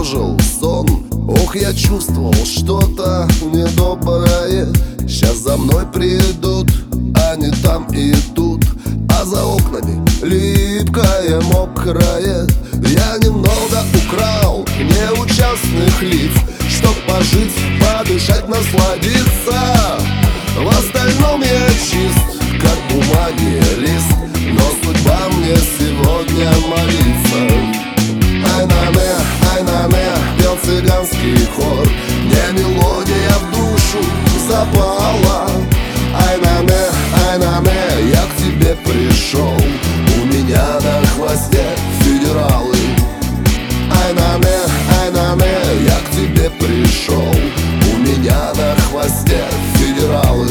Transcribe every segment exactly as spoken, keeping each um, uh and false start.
тревожил сон. Ох, я чувствовал что-то недоброе. Сейчас за мной придут, они там и тут. А за окнами липкое, мокрае. Я немного украл неучастных лиц, чтоб пожить, подышать, насладиться. В остальном я чист, как бумаги лист, но судьба мне сегодня молится. Ай-на-не, ай-на-не, пел цыганский хор. Мне мелодия в душу запала. Ай-на-не, ай-на-не, я к тебе пришел. У меня на хвосте федералы. Ай-на-не, ай-на-не, я к тебе пришел. У меня на хвосте федералы.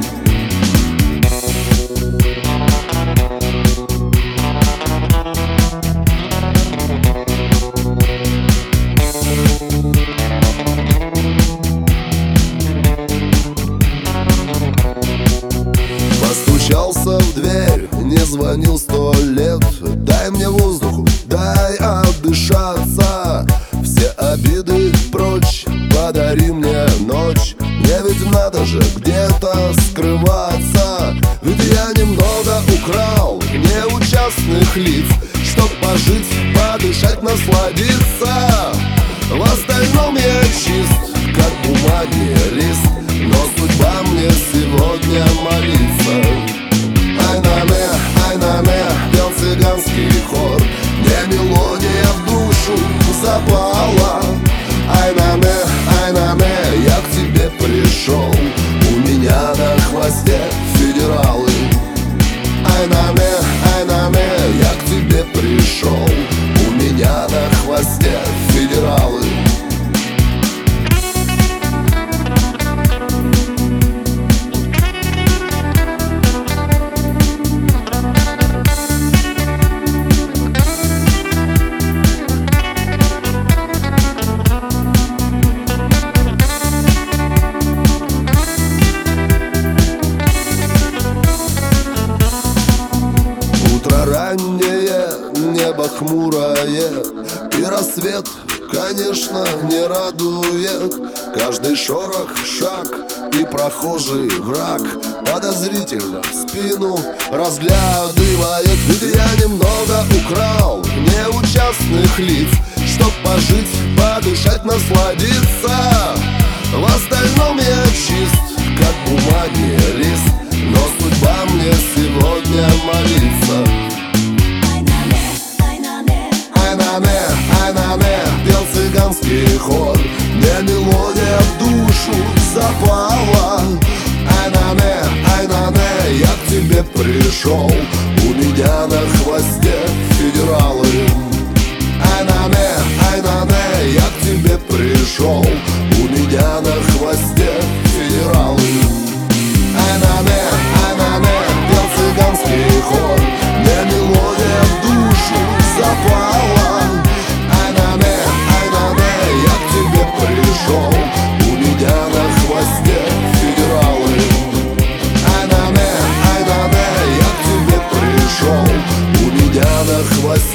Постучался в дверь, не звонил сто лет. Дай мне воздуху, дай отдышаться. Все обиды прочь, подари мне ночь. Мне ведь надо же где-то скрываться. Ведь я немного украл неучастных лиц, чтоб пожить, подышать, насладиться. В остальном я чист, как бумаги лист, но судьба мне сегодня молится. Ай-на-не, ай-на-не, пел цыганский хор. Мне мелодия в душу запала. Ай-на-не, ай-на-не, я к тебе пришел. У меня на хвосте федералы. Ай-на-не, ай-на-не, я к тебе пришел. У меня на хвосте федералы. Раннее небо хмурое, и рассвет, конечно, не радует. Каждый шорох, шаг и прохожий враг подозрительно в спину разглядывает. Ведь я немного украл неучастных лиц, чтоб пожить, подышать, насладиться. В остальном я чист, как бумаги лист, но судьба мне сегодня молится. Ай-на-не, ай-на-не, пел цыганский хор. Мне мелодия в душу запала. Ай-на-не, ай-на-не, я к тебе пришел. У меня на хвосте федералы. Ай-на-не, ай-на-не, я к тебе пришел. У меня на хвосте федералы. Ай-на-не, ай-на-не, пел цыганский хор. Мне мелодия в душу запала. Ай-на-не, ай-на-не, я к тебе пришел. У меня на хвосте федералы. Ай-на-не, ай-на-не, я к тебе пришел. У меня на хвосте